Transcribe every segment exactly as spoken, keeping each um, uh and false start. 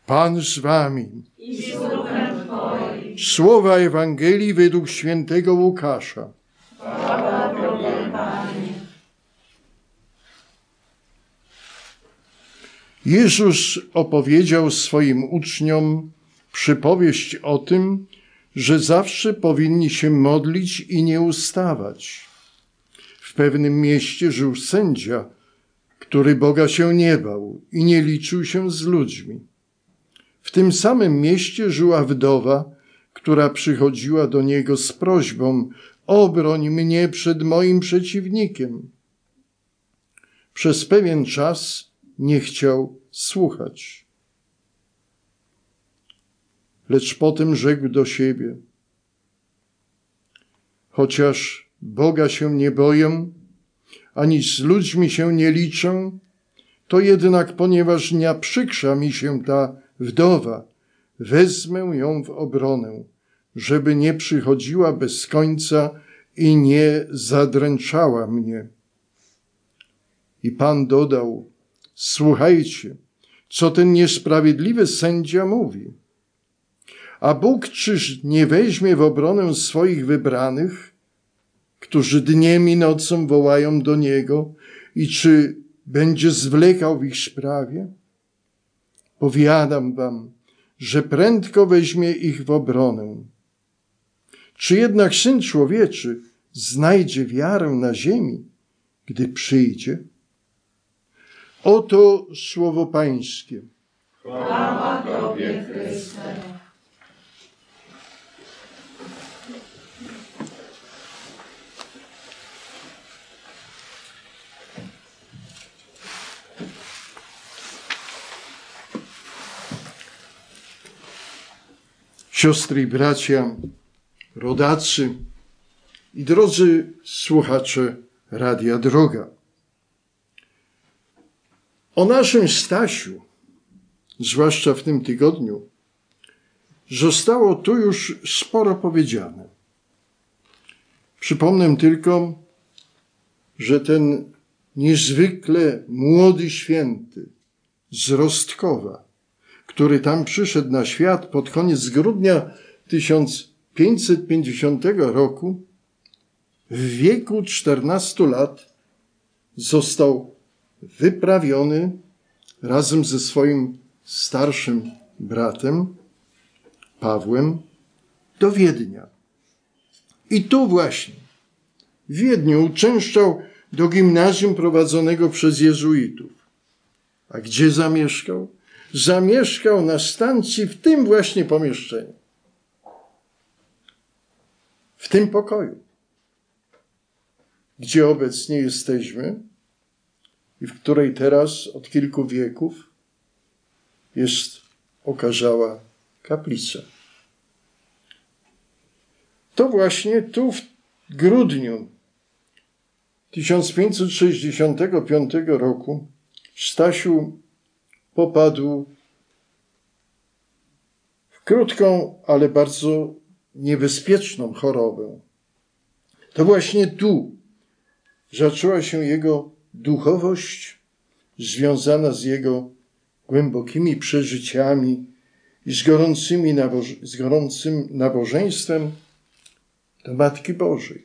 Pan z wami. I z duchem Twoim. Słowa Ewangelii według świętego Łukasza. Chwała Tobie, Panie. Jezus opowiedział swoim uczniom przypowieść o tym, że zawsze powinni się modlić i nie ustawać. W pewnym mieście żył sędzia, który Boga się nie bał i nie liczył się z ludźmi. W tym samym mieście żyła wdowa, która przychodziła do niego z prośbą: obroń mnie przed moim przeciwnikiem. Przez pewien czas nie chciał słuchać. Lecz potem rzekł do siebie: chociaż Boga się nie boję, ani z ludźmi się nie liczę, to jednak, ponieważ naprzykrza mi się ta wdowa, wezmę ją w obronę, żeby nie przychodziła bez końca i nie zadręczała mnie. I Pan dodał: słuchajcie, co ten niesprawiedliwy sędzia mówi. A Bóg czyż nie weźmie w obronę swoich wybranych, którzy dniem i nocą wołają do Niego, i czy będzie zwlekał w ich sprawie? Powiadam wam, że prędko weźmie ich w obronę. Czy jednak Syn Człowieczy znajdzie wiarę na ziemi, gdy przyjdzie? Oto słowo Pańskie. Chwała Tobie, Chryste. Siostry i bracia, rodacy i drodzy słuchacze Radia Droga. O naszym Stasiu, zwłaszcza w tym tygodniu, zostało tu już sporo powiedziane. Przypomnę tylko, że ten niezwykle młody święty z Rostkowa, który tam przyszedł na świat pod koniec grudnia tysiąc pięćset pięćdziesiątego roku, w wieku czternastu lat został wyprawiony razem ze swoim starszym bratem Pawłem do Wiednia. I tu właśnie, w Wiedniu, uczęszczał do gimnazjum prowadzonego przez jezuitów. A gdzie zamieszkał? Zamieszkał na stacji w tym właśnie pomieszczeniu. W tym pokoju, gdzie obecnie jesteśmy i w której teraz od kilku wieków jest okarzała kaplica. To właśnie tu w grudniu tysiąc pięćset sześćdziesiątego piątego roku Stasiu popadł w krótką, ale bardzo niebezpieczną chorobę. To właśnie tu zaczęła się jego duchowość związana z jego głębokimi przeżyciami i z, gorącymi naboż- z gorącym nabożeństwem do Matki Bożej.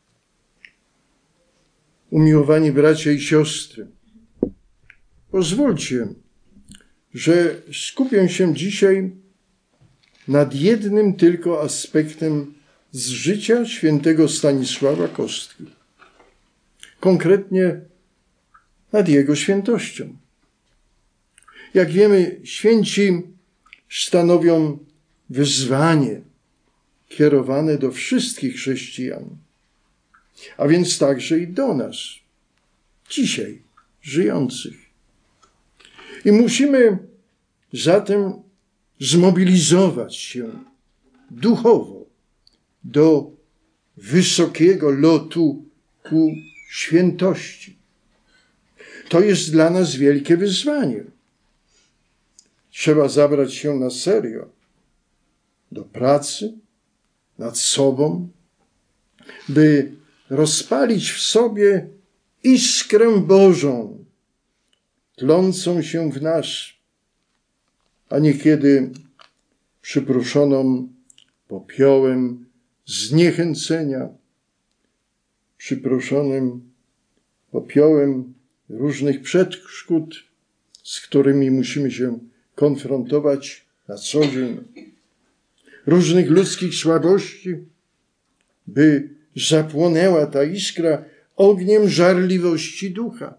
Umiłowani bracia i siostry, pozwólcie, że skupię się dzisiaj nad jednym tylko aspektem z życia świętego Stanisława Kostki. Konkretnie nad jego świętością. Jak wiemy, święci stanowią wyzwanie kierowane do wszystkich chrześcijan, a więc także i do nas, dzisiaj żyjących. I musimy zatem zmobilizować się duchowo do wysokiego lotu ku świętości. To jest dla nas wielkie wyzwanie. Trzeba zabrać się na serio do pracy nad sobą, by rozpalić w sobie iskrę Bożą, tlącą się w nas a niekiedy przypruszoną popiołem zniechęcenia, przypruszonym popiołem różnych przeszkód, z którymi musimy się konfrontować na co dzień, różnych ludzkich słabości, by zapłonęła ta iskra ogniem żarliwości ducha.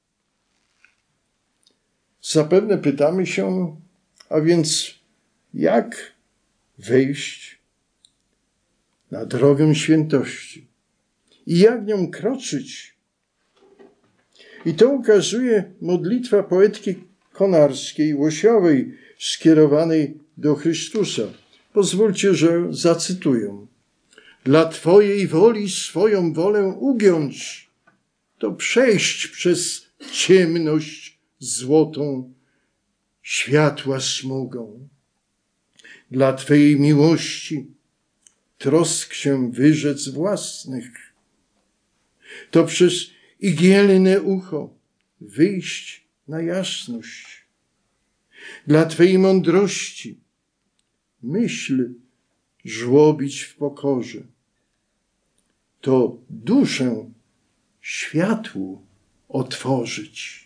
Zapewne pytamy się, a więc jak wejść na drogę świętości i jak nią kroczyć? I to ukazuje modlitwa poetki konarskiej, łosiowej, skierowanej do Chrystusa. Pozwólcie, że zacytuję. Dla Twojej woli swoją wolę ugiąć, to przejść przez ciemność złotą światła smugą. Dla Twojej miłości trosk się wyrzec własnych, to przez igielne ucho wyjść na jasność. Dla Twojej mądrości myśl żłobić w pokorze, to duszę światłu otworzyć.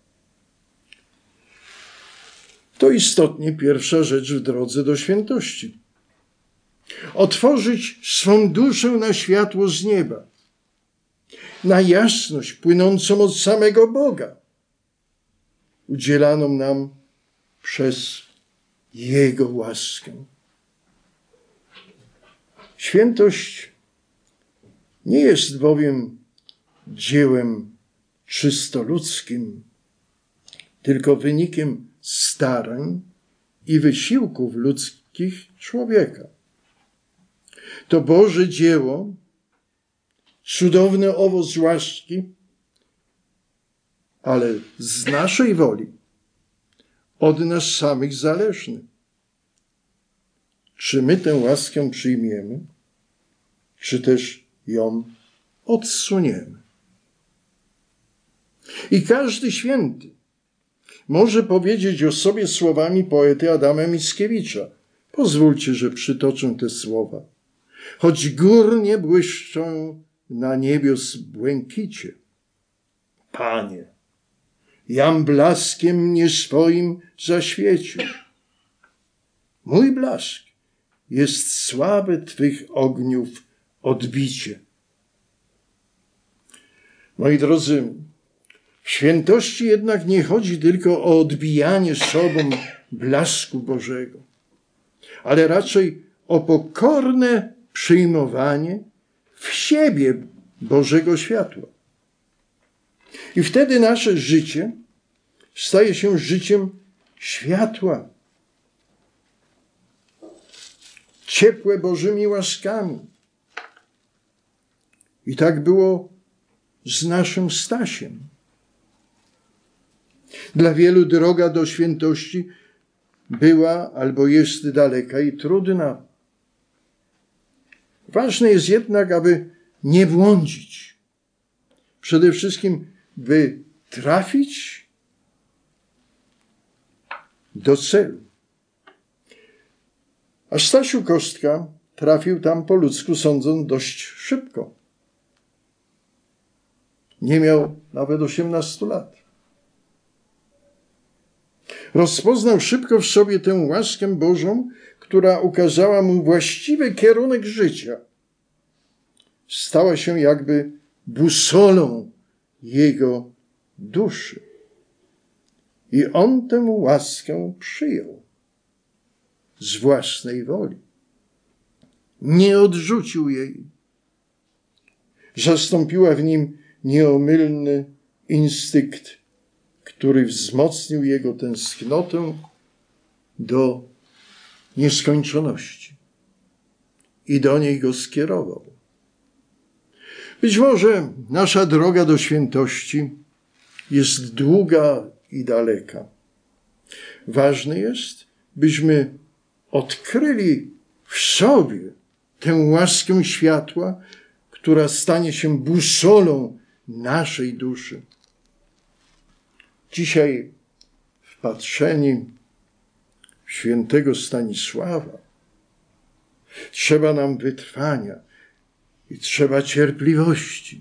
To istotnie pierwsza rzecz w drodze do świętości. Otworzyć swą duszę na światło z nieba, na jasność płynącą od samego Boga, udzielaną nam przez Jego łaskę. Świętość nie jest bowiem dziełem czysto ludzkim, tylko wynikiem starań i wysiłków ludzkich człowieka. To Boże dzieło, cudowny owoc łaski, ale z naszej woli, od nas samych zależny. Czy my tę łaskę przyjmiemy, czy też ją odsuniemy. I każdy święty może powiedzieć o sobie słowami poety Adama Mickiewicza. Pozwólcie, że przytoczę te słowa. Choć górnie błyszczą na niebios błękicie, Panie, jam blaskiem nie swoim zaświecił. Mój blask jest słabe Twych ogniów odbicie. Moi drodzy, w świętości jednak nie chodzi tylko o odbijanie sobą blasku Bożego, ale raczej o pokorne przyjmowanie w siebie Bożego światła. I wtedy nasze życie staje się życiem światła, ciepłe Bożymi łaskami. I tak było z naszym Stasiem. Dla wielu droga do świętości była albo jest daleka i trudna. Ważne jest jednak, aby nie błądzić. Przede wszystkim, by trafić do celu. A Stasiu Kostka trafił tam, po ludzku sądząc, dość szybko. Nie miał nawet osiemnastu lat. Rozpoznał szybko w sobie tę łaskę Bożą, która ukazała mu właściwy kierunek życia. Stała się jakby busolą jego duszy. I on tę łaskę przyjął z własnej woli. Nie odrzucił jej. Zastąpiła w nim nieomylny instynkt, który wzmocnił jego tęsknotę do nieskończoności i do niej go skierował. Być może nasza droga do świętości jest długa i daleka. Ważne jest, byśmy odkryli w sobie tę łaskę światła, która stanie się busolą naszej duszy. Dzisiaj wpatrzeni świętego Stanisława, trzeba nam wytrwania i trzeba cierpliwości.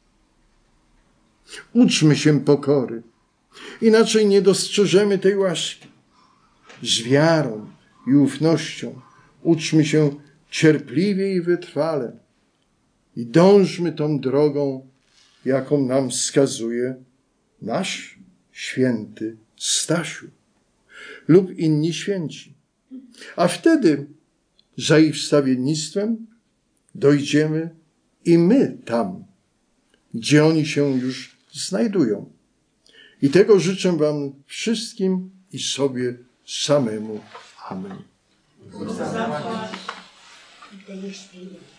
Uczmy się pokory, inaczej nie dostrzeżemy tej łaski. Z wiarą i ufnością uczmy się cierpliwie i wytrwale i dążmy tą drogą, jaką nam wskazuje nasz święty Stasiu lub inni święci. A wtedy za ich wstawiennictwem dojdziemy i my tam, gdzie oni się już znajdują. I tego życzę wam wszystkim i sobie samemu. Amen. Zapłać.